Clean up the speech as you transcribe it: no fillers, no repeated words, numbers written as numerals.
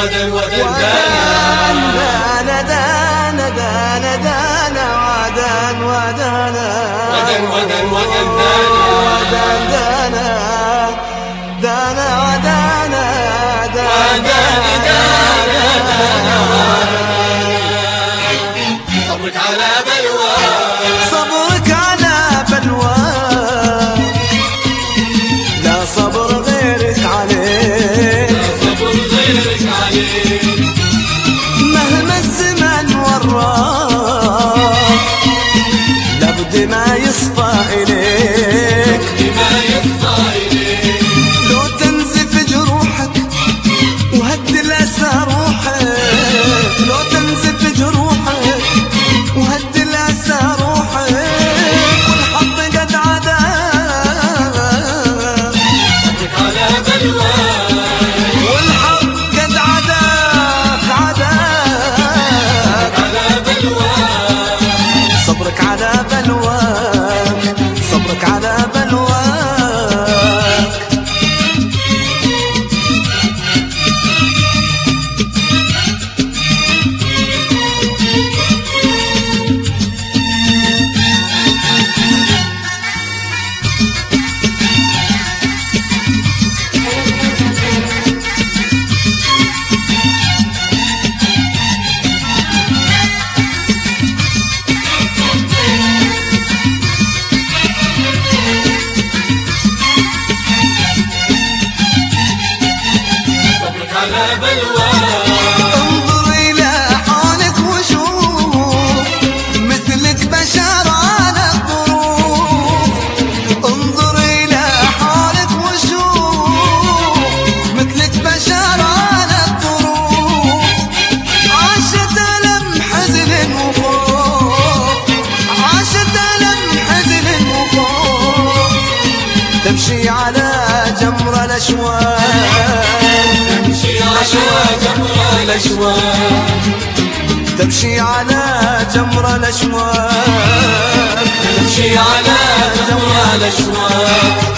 ودن ودن دانا دانا دانا دانا ودن ودانا ودن ودن ودن دانا دانا ودانا دانا صبرك على بلوى صبرك على بلوى لا صبر غيرك عليه لا صبر غيرك عليه مهما الزمن وراك لابد ما يصفى إليك ما يصفى إليك لو تنزف جروحك وهدي الأسى روحك لو تنزف جروحك وهدي الأسى روحك والحظ قد عداك صبرك على بلوى والحظ قد عداك عداك على بلوى صبرك على بلواك صبرك على بلواك انظر إلى حالك وشوف مثلك بشر على الظروف انظر إلى حالك وشوف مثلك بشر على الظروف عاشت ألم حزن وخوف عاشت ألم حزن وخوف تمشي على جمر الأشواق تمشي على جمر الأشواق تمشي على جمر الأشواق